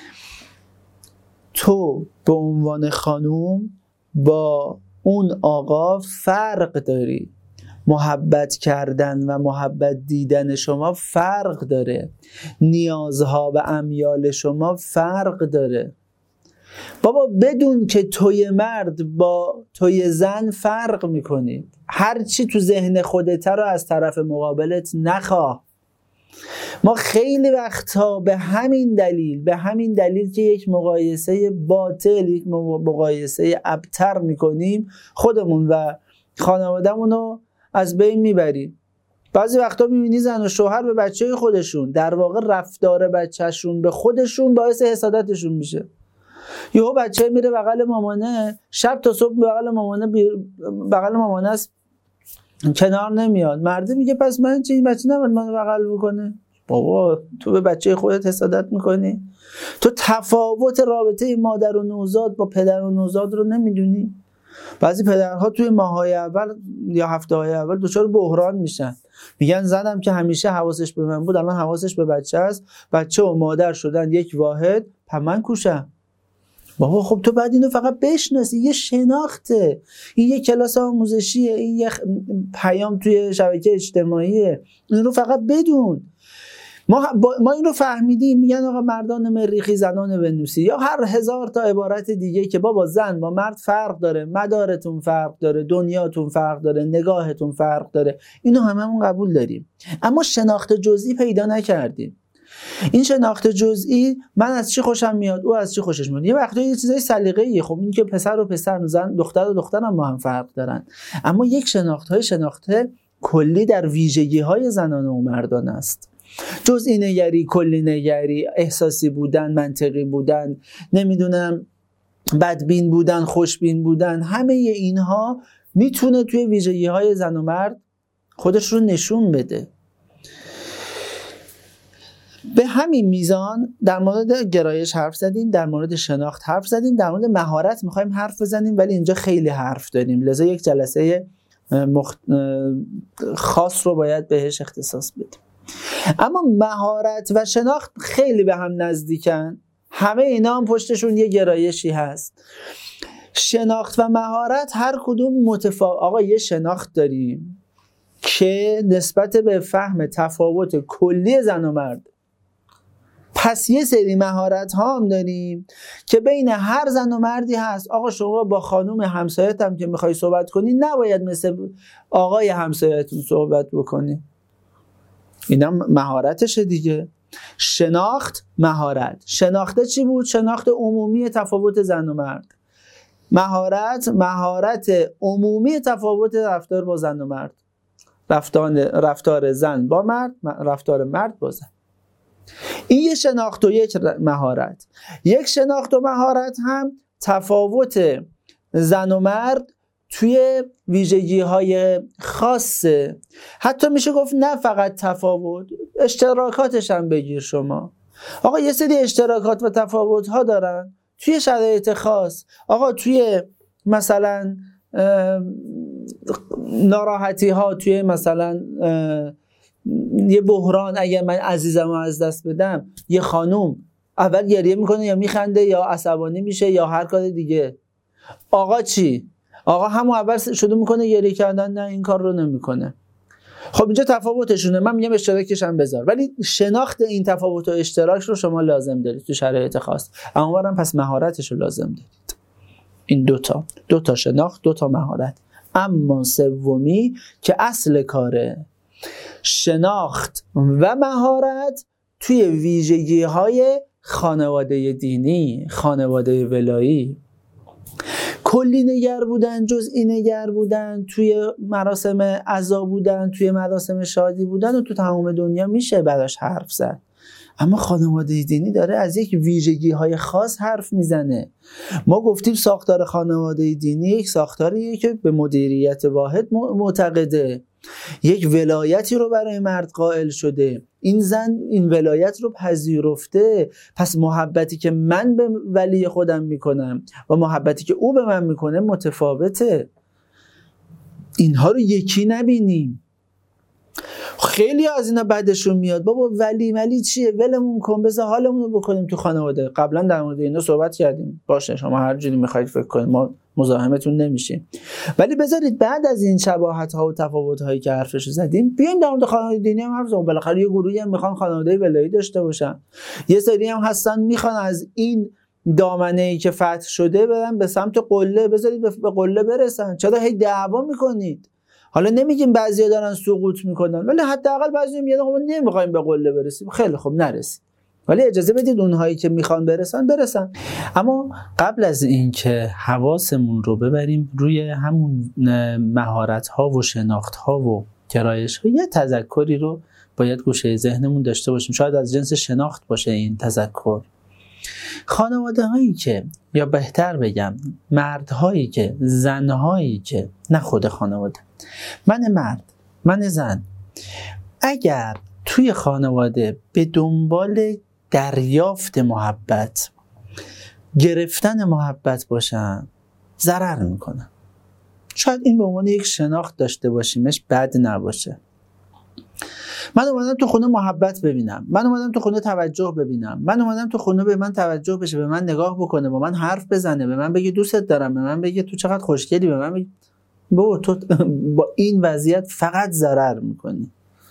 Speaker 2: تو به عنوان خانوم با اون آقا فرق داری. محبت کردن و محبت دیدن شما فرق داره. نیازها و امیال شما فرق داره. بابا بدون که توی مرد با توی زن فرق میکنید. هر چی تو ذهن خودت رو از طرف مقابلت نخواه. ما خیلی وقتها به همین دلیل که یک مقایسه باطل، یک مقایسه ابتر میکنیم، خودمون و خانواده‌مون رو از بین میبریم. بعضی وقتا میبینی زن و شوهر به بچه خودشون، در واقع رفتار بچهشون به خودشون باعث حسادتشون میشه. یهو بچه میره بغل مامانه، شب تا صبح بغل مامانه است، کنار نمیاد. مرده میگه پس من چه، این بچه نباید منو بغل بکنه؟ بابا تو به بچه خودت حسادت میکنی؟ تو تفاوت رابطه مادر و نوزاد با پدر و نوزاد رو نمیدونی؟ بعضی پدرها توی ماه‌های اول یا هفته‌های اول دچار بحران میشن، میگن زنم که همیشه حواسش به من بود الان حواسش به بچه است، بچه و مادر شدن یک واحد، من کوشم. بابا خب تو بعد اینو فقط بشناسی، یه شناخته، این یه کلاس آموزشیه، این یه پیام توی شبکه اجتماعیه، این رو فقط بدون. ما این رو فهمیدیم، میگن آقا مردان مریخی زنان ونوسی، یا هر هزار تا عبارت دیگه که بابا زن با مرد فرق داره، مدارتون فرق داره، دنیاتون فرق داره، نگاهتون فرق داره، اینو هممون قبول داریم، اما شناخت جزئی پیدا نکردیم. این شناخت جزئی، من از چی خوشم میاد، او از چی خوشش میاد، یه وقتا یه چیزای سلیقه‌ایه، خب این که پسر و پسر، زن دختر و دختر هم با هم فرق دارن، اما یک شناخت کلی در ویژگی‌های زنان و مردان است. جزئی نگری، کلی نگری، احساسی بودن، منطقی بودن، نمیدونم بدبین بودن، خوشبین بودن، همه اینها میتونه توی ویژگی‌های زن و مرد خودش رو نشون بده. به همین میزان در مورد گرایش حرف زدیم، در مورد شناخت حرف زدیم، در مورد مهارت میخوایم حرف بزنیم ولی اینجا خیلی حرف داریم، لذا یک جلسه خاص رو باید بهش اختصاص بدیم. اما مهارت و شناخت خیلی به هم نزدیکن، همه اینا هم پشتشون یه گرایشی هست. شناخت و مهارت هر کدوم آقا یه شناخت داریم که نسبت به فهم تفاوت کلی زن و مرد، پس یه سری مهارت ها هم داریم که بین هر زن و مردی هست. آقا شما با خانم همسایت هم که میخوای صحبت کنی نباید مثل آقای همسایتون صحبت بکنی، اینم مهارتشه دیگه. شناخت، مهارت. شناخته چی بود؟ شناخت عمومی تفاوت زن و مرد. مهارت عمومی تفاوت رفتار با زن و مرد، رفتار زن با مرد، رفتار مرد با زن. این یه شناخت و یک مهارت. یک شناخت و مهارت هم تفاوت زن و مرد توی ویژگی‌های خاصه، حتی میشه گفت نه فقط تفاوت، اشتراکاتش هم بگیر شما. آقا یه سری اشتراکات و تفاوت‌ها دارن توی شرایط خاص. آقا توی مثلا ناراحتی‌ها، توی مثلا یه بحران، اگر من عزیزم رو از دست بدم، یه خانوم اول گریه میکنه یا میخنده یا عصبانی میشه یا هر کار دیگه. آقا چی؟ آقا همون اول شروع میکنه گریه کردن، نه این کار رو نمیکنه. خب اینجا تفاوتشونه، من میگم اشتراکش هم بذار، ولی شناخت این تفاوت و اشتراک رو شما لازم دارید تو شرایط خاص. اما برام پس مهارتش رو لازم دارید. این دوتا شناخت، دوتا مهارت. اما سومی که اصل کاره، شناخت و مهارت توی ویژگی‌های خانواده دینی، خانواده ولایی. کلی نگر بودن، جزئی نگر بودن، توی مراسم عزا بودن، توی مراسم شادی بودن و تو تمام دنیا میشه براش حرف زد. اما خانواده دینی داره از یک ویژگی‌های خاص حرف میزنه. ما گفتیم ساختار خانواده دینی یک ساختاریه که به مدیریت واحد معتقده، یک ولایتی رو برای مرد قائل شده، این زن این ولایت رو پذیرفته، پس محبتی که من به ولی خودم میکنم و محبتی که او به من میکنه متفاوته. اینها رو یکی نبینیم. خیلی از اینا بعدشون میاد بابا ولی چیه، ولمون کن، بذار حالمون رو بکنیم تو خانواده. قبلا در مورد اینا صحبت کردیم، باشه شما هر جوری میخواید فکر کنید، ما مزاحمتون نمیشیم، ولی بذارید بعد از این شباهت ها و تفاوت هایی که حرفش زدیم بیایم در مورد خانواده دینی هم حرف بزنیم. بالاخره یه گروهی هم میخوان خانواده ولایی داشته باشن، یه سری هم هستن میخوان از این دامنه‌ای که فتح شده برن به سمت قله، بذارید به قله برسن. چرا هی دعوا میکنید؟ حالا نمیگیم بعضیا دارن سقوط میکنن، ولی حداقل بعضیا میگن ما نمیخوایم به قله برسیم. خیلی خوب نرسید، ولی اجازه بدید اونهایی که میخوان برسن. اما قبل از این که حواسمون رو ببریم روی همون مهارت ها و شناخت ها و گرایش ها، یه تذکری رو باید گوشه ذهنمون داشته باشیم، شاید از جنس شناخت باشه این تذکر. خانواده هایی که، یا بهتر بگم مردهایی که، زنهایی که، نه خود خانواده، من مرد، من زن، اگر توی خانواده به دنبال دریافت محبت، گرفتن محبت باشن، ضرر میکنن. شاید این به عنوان یک شناخت داشته باشیمش بد نباشه. من اومدم تو خونه محبت ببینم، من اومدم تو خونه توجه ببینم، من اومدم تو خونه به من توجه بشه، به من نگاه بکنه، با من حرف بزنه، به من بگه دوستت دارم، به من بگه تو چقدر خوشگلی، به من بگه تو با این وضعیت فقط ضرر میکنی.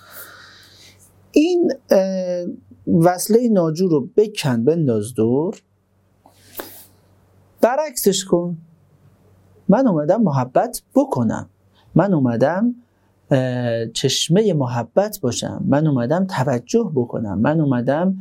Speaker 2: این وصله ناجور رو بکن، بنداز دور، برعکسش کن. من اومدم محبت بکنم، من اومدم چشمه محبت باشم، من اومدم توجه بکنم، من اومدم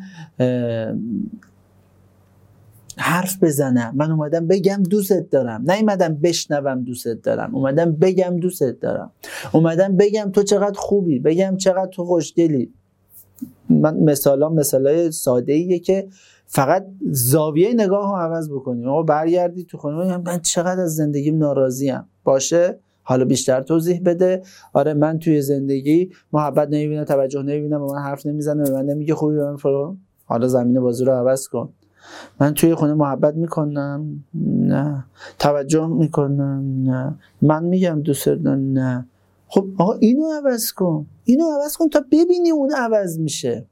Speaker 2: حرف بزنم، من اومدم بگم دوستت دارم، نه اومدم بشنوم دوستت دارم، اومدم بگم دوستت دارم، اومدم بگم تو چقدر خوبی، بگم چقدر تو خوشگلی. من مثالای ساده ایه که فقط زاویه نگاه رو عوض بکنیم. آقا برگردی تو خونه، من چقدر از زندگیم ناراضیم. باشه، حالا بیشتر توضیح بده. آره من توی زندگی محبت نمیبینم، توجه نمیبینم، به من حرف نمیزنه، به من نمیگه خوبی، به من فلان. حالا زمین بازی رو عوض کن. من توی خونه محبت میکنم؟ نه. توجه میکنم؟ نه. من میگم دوست دارم؟ نه. خب آقا اینو عوض کن، اینو عوض کن تا ببینی اون عوض میشه.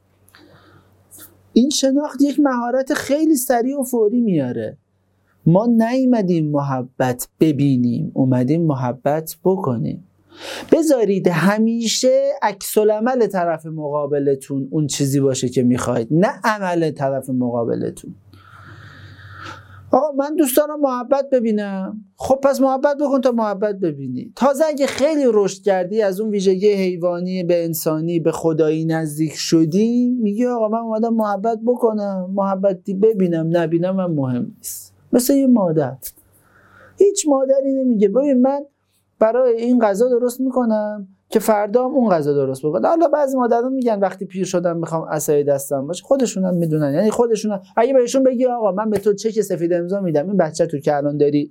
Speaker 2: این شناخت یک مهارت خیلی سریع و فوری میاره. ما نیومدیم محبت ببینیم، اومدیم محبت بکنیم. بذارید همیشه عکس العمل طرف مقابلتون اون چیزی باشه که میخواید، نه عمل طرف مقابلتون. آقا من دوست دارم محبت ببینم، خب پس محبت بکن تا محبت ببینی. تازه اگه خیلی رشد کردی، از اون ویژگی حیوانی به انسانی به خدایی نزدیک شدی، میگی آقا من اومدم محبت بکنم، محبتی ببینم نبینم من مهم نیست. مثل یه مادر، هیچ مادری نمیگه ببین من برای این غذا درست میکنم که فردا هم اون غذا درست بکنه. حالا بعضی مادرها میگن وقتی پیر شدم میخوام عصای دستم باشه، خودشون هم میدونن. یعنی خودشون اگه بهشون بگی آقا من به تو چک سفید امضا میدم، این بچه تو که الان داری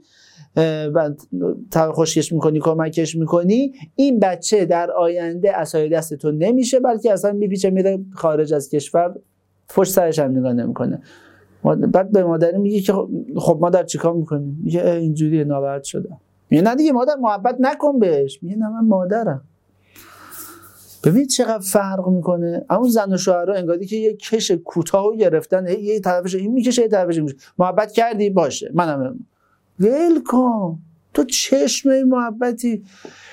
Speaker 2: خوشش میکنی، کمکش میکنی، این بچه در آینده عصای دست تو نمیشه، بلکه اصلا میپیچه میره خارج از کشور، پشت سرش هم نگاه نمیکنه. بعد به مادر میگه که خب مادر چیکار میکنی؟ میگه اینجوری ناراحت شدم. میگه نه دیگه مادر محبت نکن بهش. میگه نه من مادرم. ببین چقدر فرق میکنه. اما زن و شوهرها انگاری که یه کش کوتاهو گرفتن، یه طرفش این میکشه یه طرفش این میشه. محبت کردی باشه منم ول کن. تو چشمه محبتی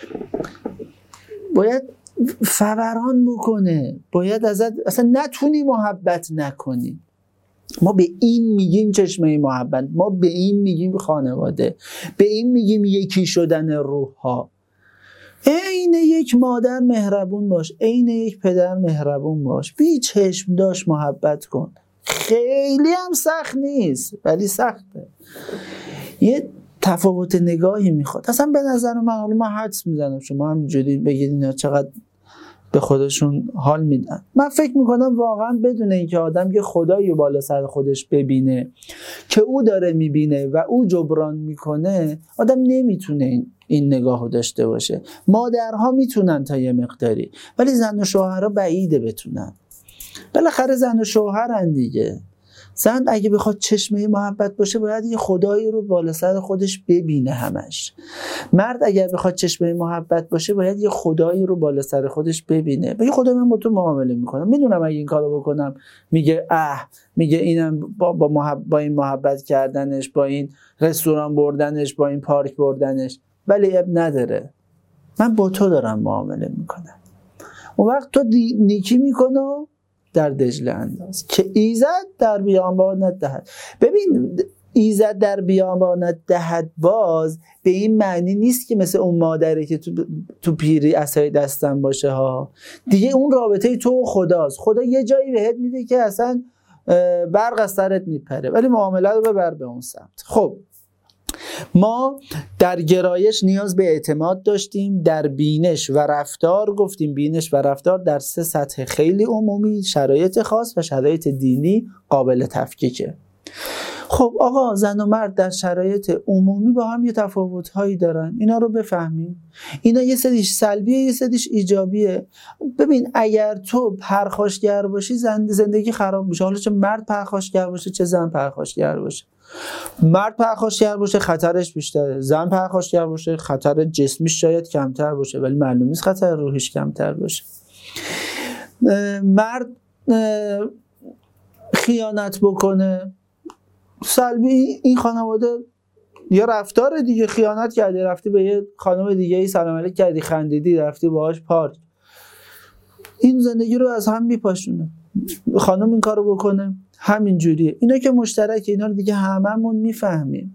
Speaker 2: باید فوران بکنه، باید ازت اصلا نتونی محبت نکنی. ما به این میگیم چشمه محبت، ما به این میگیم خانواده، به این میگیم یکی شدن روح ها. عین یک مادر مهربون باش، عین یک پدر مهربون باش، بی چشم داشت محبت کن. خیلی هم سخت نیست ولی سخته، یه تفاوت نگاهی میخواد. اصلا به نظر من حدس میزنم شما همینجوری بگید اینا چقدر به خودشون حال میدن. من فکر میکنم واقعا بدون اینکه آدم یه خدایی بالا سر خودش ببینه که او داره میبینه و او جبران میکنه، آدم نمیتونه این نگاهو داشته باشه. مادرها میتونن تا یه مقداری، ولی زن و شوهرها بعیده بتونن. بالاخره زن و شوهرن دیگه. زن اگه بخواد چشمه محبت باشه باید یه خدایی رو بالا سر خودش ببینه همش. مرد اگر بخواد چشمه محبت باشه باید یه خدایی رو بالا سر خودش ببینه. بگه خدا من با تو معامله میکنم، میدونم اگه این کارو بکنم میگه میگه اینم با این محبت کردنش، با این رستوران بردنش، با این پارک بردنش، ولی اب نداره، من با تو دارم معامله میکنم. اون وقت تو نیکی میکنه در دجله انداز که ایزد در بیابانت دهد. ببین ایزد در بیابانت دهد باز به این معنی نیست که مثل اون مادره که تو پیری عصای دستم باشه ها. دیگه اون رابطه تو و خداست. خدا یه جایی بهت میده که اصلا برق از سرت میپره، ولی معامله رو ببر به اون سمت. خب ما در گرایش نیاز به اعتماد داشتیم، در بینش و رفتار گفتیم بینش و رفتار در 3 سطح خیلی عمومی، شرایط خاص و شرایط دینی قابل تفکیکه. خب آقا، زن و مرد در شرایط عمومی با هم یه تفاوت‌هایی دارن، اینا رو بفهمیم. اینا یه سریش سلبیه، یه سریش ایجابیه. ببین اگر تو پرخاشگر باشی زندگی خراب میشه. حالا چه مرد پرخاشگر باشه چه زن پرخاشگر باشه. مرد پرخاشگر باشه خطرش بیشتره، زن پرخاشگر باشه خطر جسمیش شاید کمتر باشه ولی معلوم نیست خطر روحیش کمتر باشه. مرد خیانت بکنه سلبی، این خانواده یا رفتار دیگه، خیانت کردی رفتی به یه خانم دیگه ای سلام علیک کردی، خندیدی، رفتی باهاش پارک، این زندگی رو از هم میپاشونه. خانم این کارو بکنه همین جوریه. اینا که مشترکه، اینا رو دیگه هممون میفهمیم.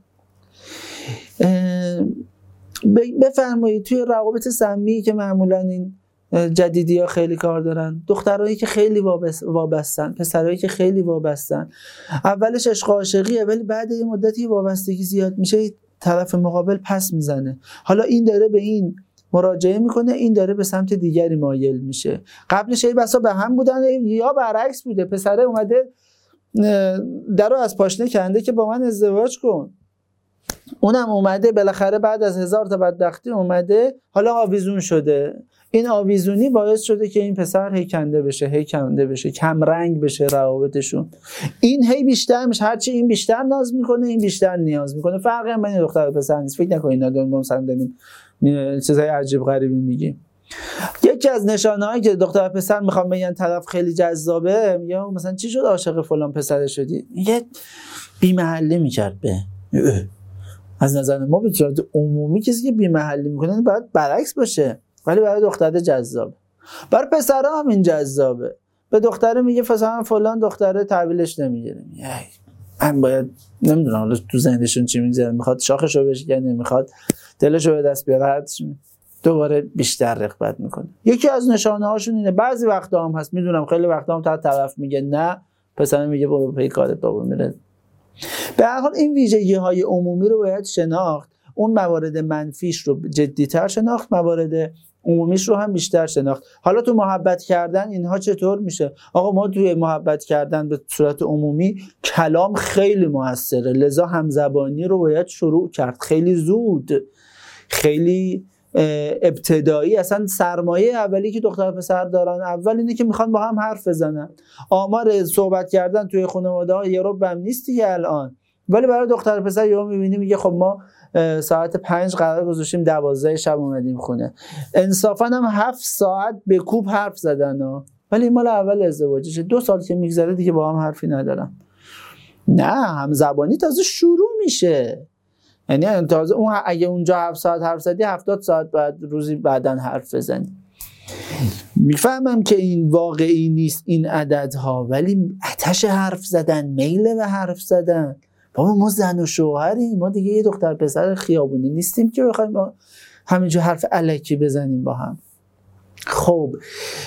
Speaker 2: بفرمایید توی روابط سمی که معمولا این جدیدی ها خیلی کار دارن، دخترایی که خیلی وابستن، پسرایی که خیلی وابستن، اولش عشق عاشقیه ولی بعد یه مدتی وابستگی زیاد میشه، طرف مقابل پس میزنه. حالا این داره به این مراجعه میکنه، این داره به سمت دیگری مایل میشه. قبلش ای بسا به هم بودن یا برعکس بوده، پسره اومده درو از پاشنه کنده که با من ازدواج کن، اونم اومده بالاخره بعد از 1000 تا بدبختی اومده حالا آویزون شده. این آویزونی باعث شده که این پسر هی کنده بشه، کم رنگ بشه روابطشون. این هی بیشتر میشه، هرچی این بیشتر ناز میکنه این بیشتر نیاز میکنه. فرقی هم بین دختر و پسر نیست. فکر نکنید اینا دارن مثلا داریم چیزای عجیب غریبی میگیم. یکی از نشانه‌هایی که دختر و پسر میخوام بگن طرف خیلی جذابه، یا مثلا چی شد عاشق فلان پسر شدی، میگه بی محلی میکرد به. از نظر ما به صورت عمومی کسی که بی محلی میکنه باید برعکس باشه، ولی برای دختره جذابه. برای پسرها هم این جذابه. به دختره میگه فلان دختره تحویلش نمیگیره، من باید نمیدونم حالا تو ذهنشون چی میگذره، میخواد شاخشو بشکنه، نمیخواد دلشو به دست بیاره، دوباره بیشتر رغبت میکنه. یکی از نشانه هاشون اینه. بعضی وقتا هم هست، میدونم خیلی وقتا هم تا طرف میگه نه، پسر میگه برو پی کارت بابا میره. به هر حال این ویژگی های عمومی رو باید شناخت، اون موارد منفیش رو جدی‌تر شناخت، موارد عمومیش رو هم بیشتر شناخت. حالا تو محبت کردن اینها چطور میشه؟ آقا ما توی محبت کردن به صورت عمومی کلام خیلی موثره، لذا همزبانی رو باید شروع کرد خیلی زود، خیلی ابتدایی. اصلا سرمایه اولی که دختر پسر دارن اول اینه که میخوان با هم حرف بزنن. آمار صحبت کردن توی خانواده ها یه رو بم نیست دیگه الان، ولی برای دختر پسر یهو میبینی میگه خب ما ساعت 5 قرار گذاشتیم 12 شب اومدیم خونه. انصافا هم 7 ساعت به کوب حرف زدن ها، ولی این مال اول ازدواجشه. 2 سال که میگذره دیگه با هم حرفی ندارن. نه، هم زبانی تازه شروع میشه. یعنی تازه اون اگه اونجا 7 ساعت حرف زدی 70 ساعت بعد روزی بعدن حرف بزنی. میفهمم که این واقعی نیست این عددها، ولی آتش حرف زدن، میل به حرف زدن. بابا ما زن و شوهریم، ما دیگه یه دختر پسر خیابونی نیستیم که بخوایم با همینجور حرف الکی بزنیم با هم. خب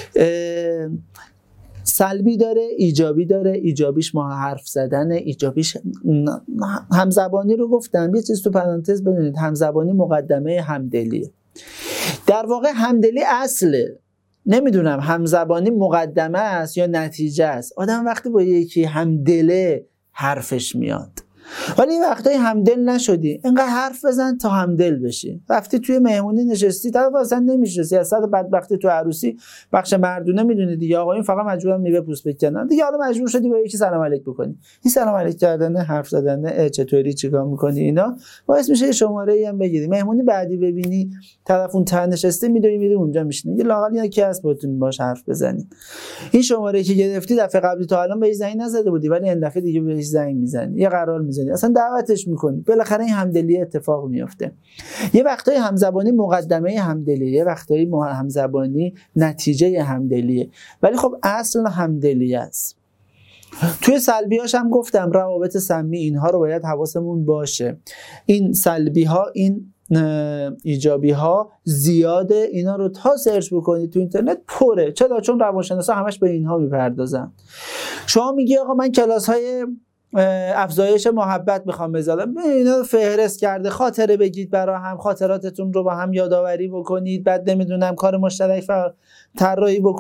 Speaker 2: سلبی داره، ایجابی داره. ایجابیش ما حرف زدن، ایجابیش همزبانی رو گفتم. یه چیز تو پرانتز بدونید، همزبانی مقدمه همدلیه. در واقع همدلی اصله. نمیدونم همزبانی مقدمه است یا نتیجه است. آدم وقتی با یکی همدله حرفش میاد، ولی وقتی همدل نشدی اینقدر حرف بزن تا همدل بشی. رفتی توی مهمونی نشستی، طرف اصلا نمیشناسی، از سر بدبختی تو عروسی بخش مردونه میدونی دیگه، آقایون فقط مجبورن میوه پوست بکنن دیگه، حالا مجبور شدی با یکی سلام علیک بکنی. این سلام علیک کردن، حرف زدن، چطوری، چیکار میکنی، اینا باعث میشه شماره‌ای هم بگیری. مهمونی بعدی ببینی طرف اون ته نشسته، میدوی اونجا میشینی، یه لااقل یکی هست بتونی باش حرف بزنی. این شماره‌ای که گرفتی دفعه قبلی تا الان بهش زنگ نزده بودی، ولی این دفعه دیگه بهش زنگ میزنی، یه قرار میزنی، اصلا دعوتش میکنی، بالاخره این همدلی اتفاق میفته. یه وقتای همزبانی مقدمه همدلیه، یه وقتای همزبانی نتیجه همدلیه، ولی خب اصل همدلی است. توی سلبیاش هم گفتم روابط سمی، اینها رو باید حواسمون باشه. این سلبی ها، این ایجابی ها زیاده، اینا رو تا سرچ بکنید تو اینترنت پره. چرا؟ چون روانشناسا همش به اینها میپردازن. شما میگی آقا من کلاس های افزایش محبت میخوام بذارم، اینا فهرست کرده، خاطره بگید برای هم، خاطراتتون رو با هم یادآوری بکنید، بعد نمیدونم کار مشترک طراحی بکنید.